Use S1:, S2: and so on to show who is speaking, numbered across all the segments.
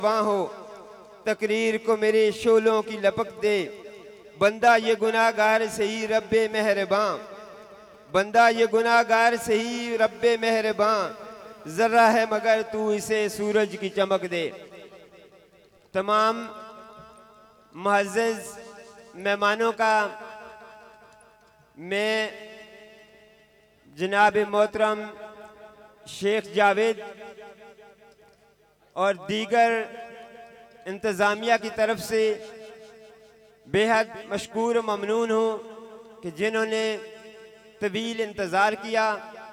S1: वहाँ हो तकरीर को मेरे शोलों की लपक दे। बंदा ये गुनाहगार सही रब्बे मेहरबान, बंदा ये गुनाहगार सही रब्बे मेहरबान, जर्रा है मगर तू इसे सूरज की चमक दे। तमाम मुअज़्ज़ज़ मेहमानों का मैं जनाब मोहतरम शेख जावेद और दीगर इंतज़ामिया की तरफ से बेहद मशकूर व ममनून हूँ कि जिन्होंने तवील इंतज़ार किया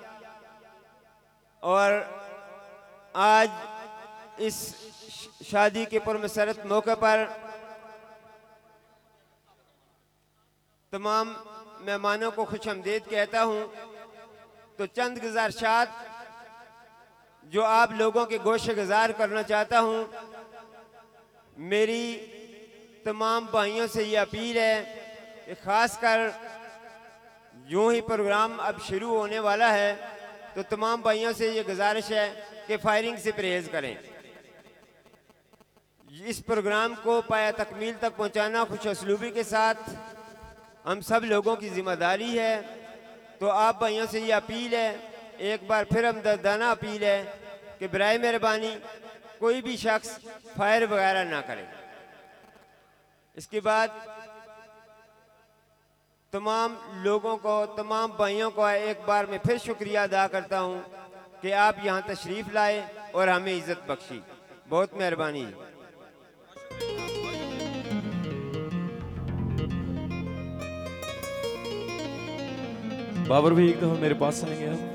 S1: और आज इस शादी के पुरमसरत मौके पर तमाम मेहमानों को खुशामदीद कहता हूँ। तो चंद गुज़ारिशात जो आप लोगों के गोश गुजार करना चाहता हूँ। मेरी तमाम भाइयों से ये अपील है कि ख़ासकर यूँ ही प्रोग्राम अब शुरू होने वाला है तो तमाम भाइयों से ये गुजारिश है कि फायरिंग से परहेज़ करें। इस प्रोग्राम को पाया तकमील तक पहुँचाना खुश असलूबी के साथ हम सब लोगों की जिम्मेदारी है। तो आप भाइयों से ये अपील है, एक बार फिर हमदर्दाना अपील है कि बराए मेहरबानी कोई भी शख्स फायर वगैरह ना करे। इसके बाद तमाम लोगों को, तमाम भाइयों को एक बार मैं फिर शुक्रिया अदा करता हूँ कि आप यहाँ तशरीफ़ लाए और हमें इज़्ज़त बख्शी। बहुत मेहरबानी।
S2: बाबर भाई एक दफा मेरे पास आएंगे आप।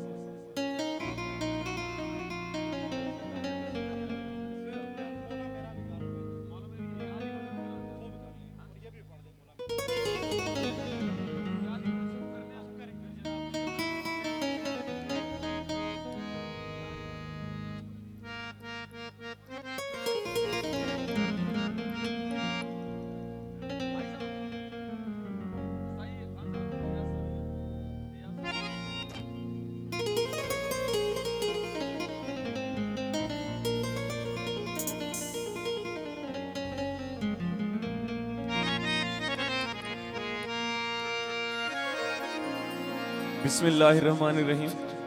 S2: बिस्मिल्लाहिर्रहमानिर्रहीम।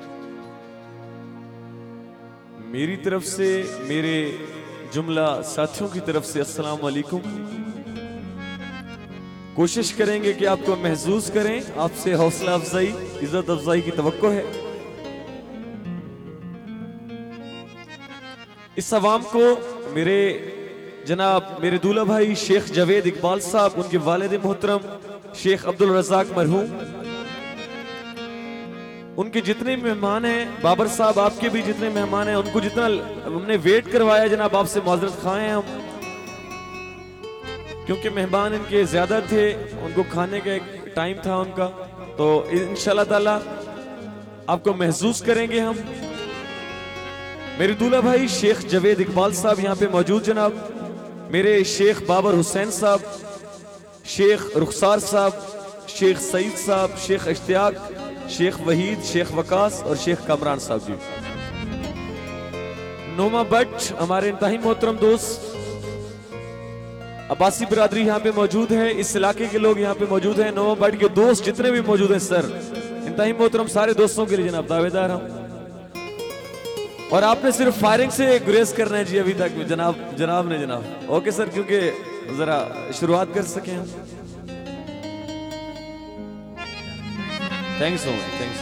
S2: मेरी तरफ से, मेरे जुमला साथियों की तरफ से अस्सलाम वालेकुम। कोशिश करेंगे कि आपको महसूस करें, आपसे हौसला अफजाई, इज्जत अफजाई की तवक्को है। इस अवाम को मेरे जनाब मेरे दूल्हा भाई शेख जावेद इकबाल साहब, उनके वालिद मोहतरम शेख अब्दुल रज़ाक मरहूम, उनके जितने मेहमान हैं, बाबर साहब आपके भी जितने मेहमान हैं, उनको जितना हमने वेट करवाया जनाब आपसे माजरत खाएं हैं हम, क्योंकि मेहमान इनके ज्यादा थे, उनको खाने का एक टाइम था उनका। तो इंशाल्लाह ताला आपको महसूस करेंगे हम। मेरे दूल्हा भाई शेख जावेद इकबाल साहब यहाँ पे मौजूद जनाब, मेरे शेख बाबर हुसैन साहब, शेख रुखसार साहब, शेख सईद साहब, शेख इश्तियाक, शेख वहीद, शेख वकास और शेख कामरान साहब जी। नोमा बट हमारे इंतहाई मोहतरम दोस्त, अब्बासी बिरादरी यहाँ पे मौजूद है, इस इलाके के लोग यहाँ पे मौजूद हैं। नोमा बट के दोस्त जितने भी मौजूद हैं सर, इंतहाई मोहतरम सारे दोस्तों के लिए जनाब दावेदार हम। और आपने सिर्फ फायरिंग से गुरेज करना है जी अभी तक जनाब ने जनाब। ओके सर, क्योंकि जरा शुरुआत कर सके हम। Thanks so much, thanks.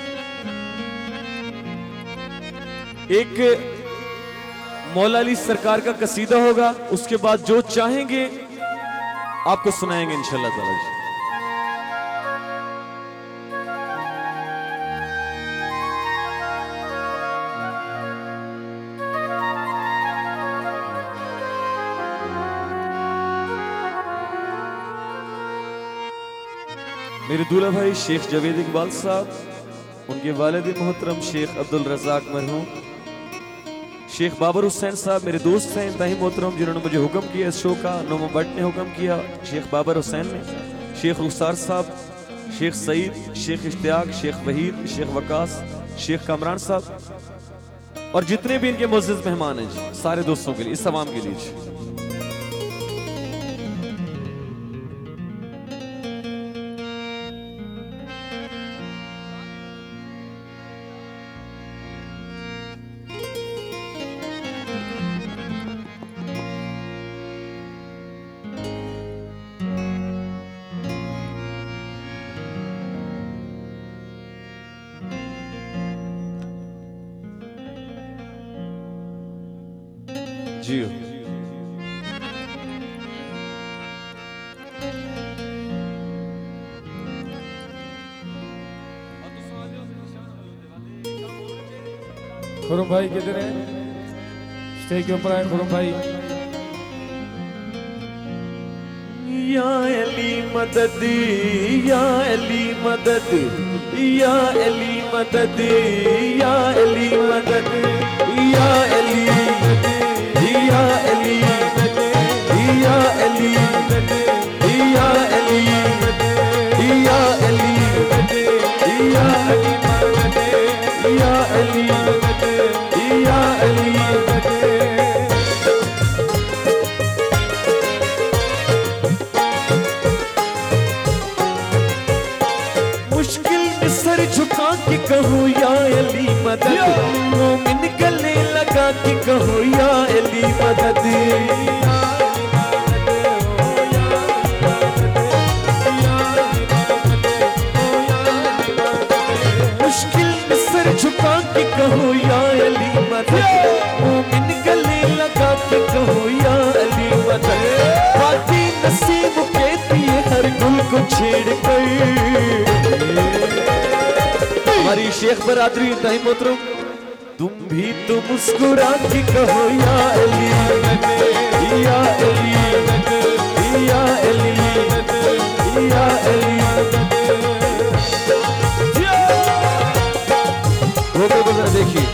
S2: एक मौला अली सरकार का कसीदा होगा, उसके बाद जो चाहेंगे आपको सुनाएंगे इंशाल्लाह ताला जी। मेरे दूल्हा भाई शेख जावेद इकबाल साहब, उनके वालिद मोहतरम शेख अब्दुल रज़ाक मरहूम, शेख बाबर हुसैन साहब मेरे दोस्त हैं इंतहाई मोहतरम, जिन्होंने मुझे हुक्म किया इस शो का। नोमा भट्ट ने हुक्म किया, शेख बाबर हुसैन ने, शेख रुखसार साहब, शेख सईद, शेख इश्तियाक, शेख वहीद, शेख वकास, शेख कामरान साहब और जितने भी इनके मुअज़्ज़िज़ मेहमान हैं जी, सारे दोस्तों के लिए, इस तमाम के लिए जी। जी
S3: खुरम भाई किधर है? स्टेज के ऊपर आए खुरम भाई।
S2: या अली मदद, या अली मदद, या अली मदद, या अली मदद, या अली, या अली, या अली, या अली, या अली, या अली, या अली, या अली। मुश्किल में सर झुका के कहो या अली मदद, मोमिन गले लगा के कहो या अली मदद। मुश्किल में सर झुका के कहो या अली मदद, मोमिन गले लगा के कहो या अली मदद। बाकी नसीब कहती है हर गुल को छेड़ कर। हमारी शेख बरादरी ताई मोहतरम, तुम भी तो मुस्कुरा के कहो या अली, या अली, या अली, या अली। वो को जरा देखिए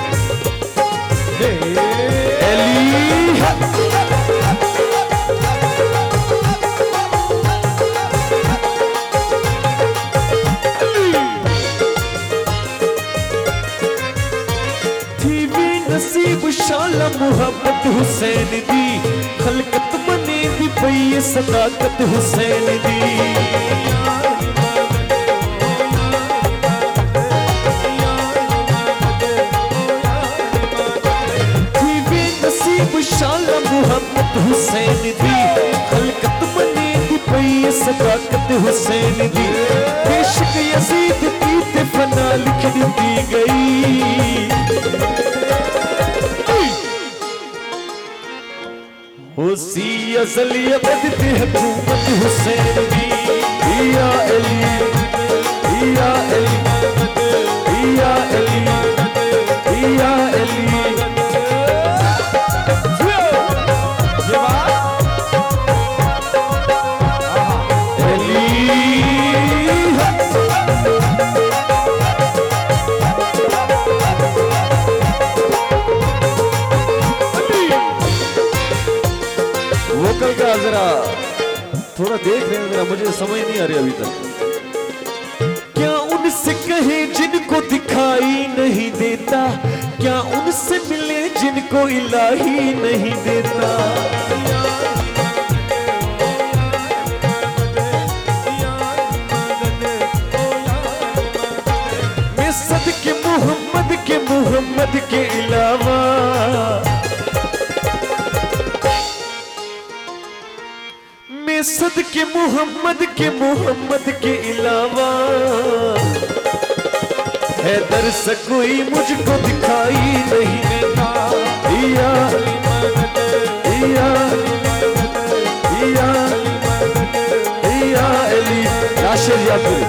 S2: नसीब शाला मोहब्बत हुसैन दी, खलकत बनी दी पई सदाकत हुसैन दी। नसीब शाला मोहब्बत हुसैन दी, खलकत बनी दी पई सदाकत हुसैन दी। बेशक यजीद की ते फना लिख दी गई, होसी अज़ली अबद पे हुकूमत हुसैन की। या अली, या अली, या अली, या अली। वोकल का जरा थोड़ा देख रहे हैं, जरा मुझे समझ नहीं आ रही अभी तक। क्या उनसे कहे जिनको दिखाई नहीं देता, क्या उनसे मिले जिनको इलाही नहीं देता। मैं सदके मोहम्मद के अलावा, सदके मोहम्मद के अलावा हैदर से कोई मुझको दिखाई नहीं देता। या या या या अली याशिर याकुब।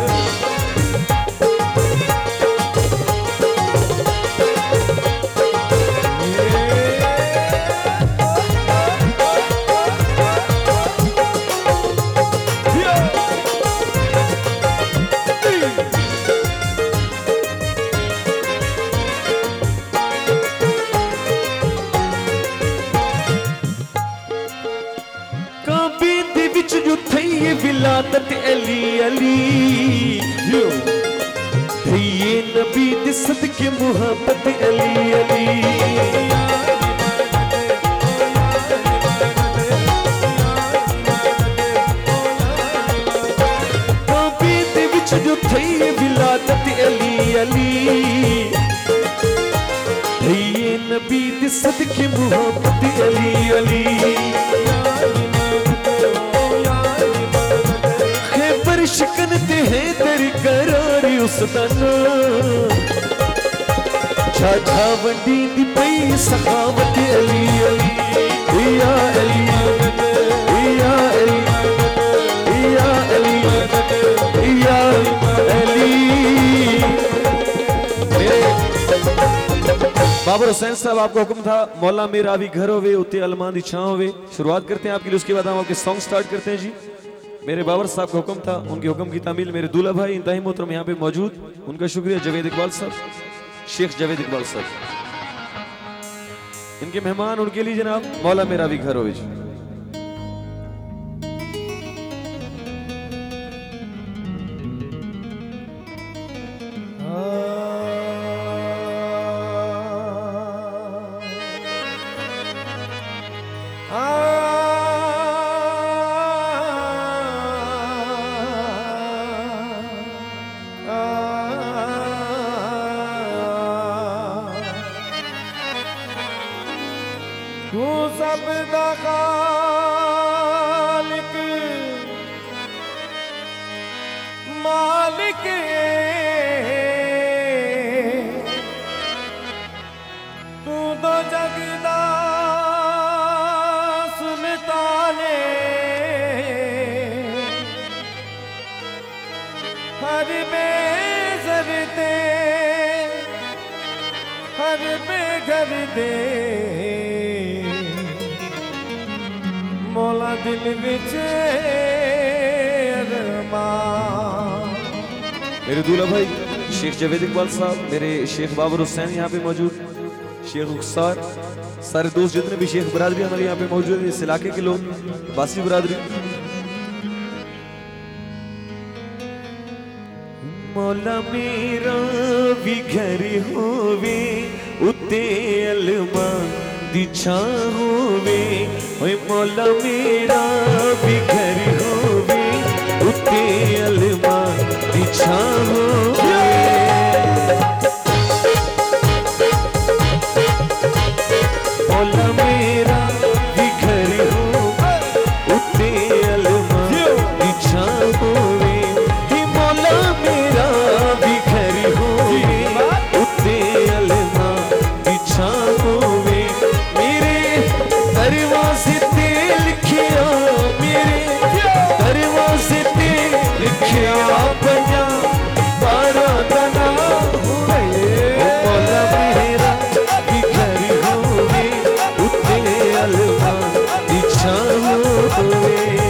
S2: विलादत अली अली, ये नबी दे सदके मुहब्बत अली अली। काबे दे विच जो थई विलादत अली अली। ये नबी दे सदके मुहब्बत अली अली। खैबर शिकन ते है तेरी करारी उस दन। छा वंडी दी पई सखावत अली अली। या अली या अली या अली या अली। बाबर हुसैन साहब आपका हुक्म था मौला मेरा भी घर होवे उते अलमान दी छां होवे। शुरुआत करते हैं आपके लिए, उसके बाद हम आपके सॉन्ग स्टार्ट करते हैं जी। मेरे बाबर साहब का हुक्म था, उनके हुक्म की तामील मेरे दूल्हा भाई इंतहाई मोहतरम यहाँ पे मौजूद, उनका शुक्रिया जावेद इकबाल साहब, शेख जावेद इकबाल साहब। इनके मेहमान उनके लिए जनाब मौला मेरा भी घर होवे जी।
S3: तू सब दा खालिक मालिक तू तो जगदा सुल्ताने। हर बेज़र दे हर बेघर दे मौला दिल विच अरमान।
S2: मेरे दूल्हा भाई शेख जावेद इकबाल साहब, मेरे शेख बाबर हुसैन यहाँ पे मौजूद, शेख रुखसार, सारे दोस्त जितने भी शेख बरादरी हमारे यहाँ पे मौजूद है, इस इलाके के लोग, बासी बरादरी। मौला मेरा भी घर होवे उते अलमान दी छां होवे। ओए मौला मेरा भी घर होवे उते अलमान दी छां होवे। मौला मेरा भी घर होवे उते अलमान दी छां होवे। मौला मेरा भी घर होवे उते अलमान दी छां होवे। दरवाजे ते लिखिया मेरे दरवाजे ते लिखिया बना बारा तना हुए। मौला मेरा भी घर होवे उते अलमान दी छां होवे।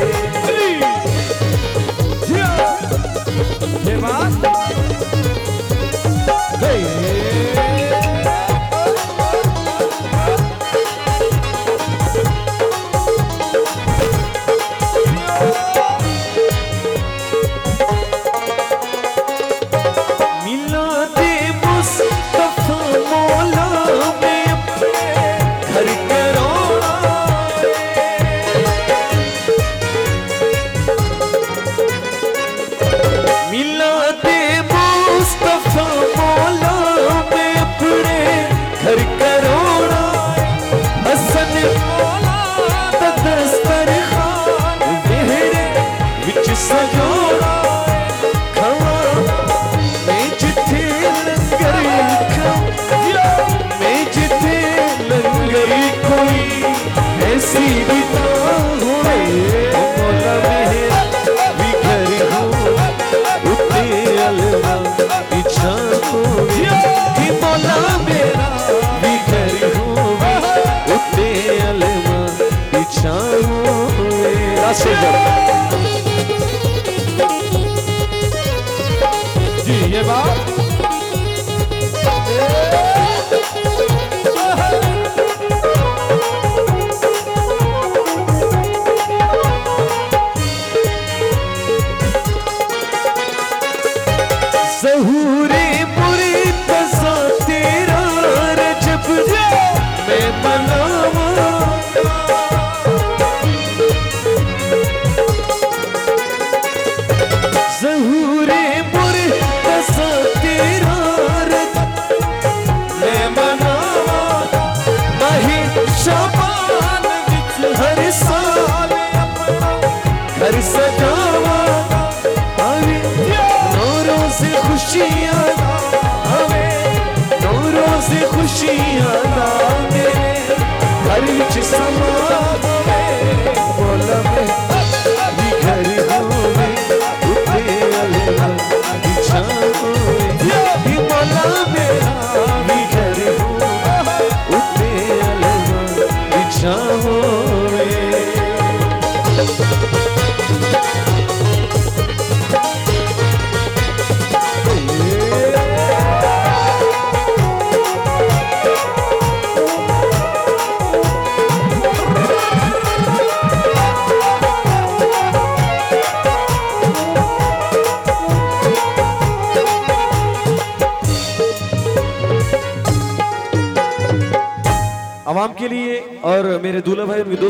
S3: जी ये बात
S2: ज़हूरे घर सजावा आवे नूरों से खुशियां आवे नूरों से खुशियां आवे घर विच समावे बोला मैं भी घर होवे उठे अलवा बिछावे ही बोला मेरा भी घर होवे उठे अलवा बिछावे आवाम के लिए और मेरे दूल्हा भाई उनके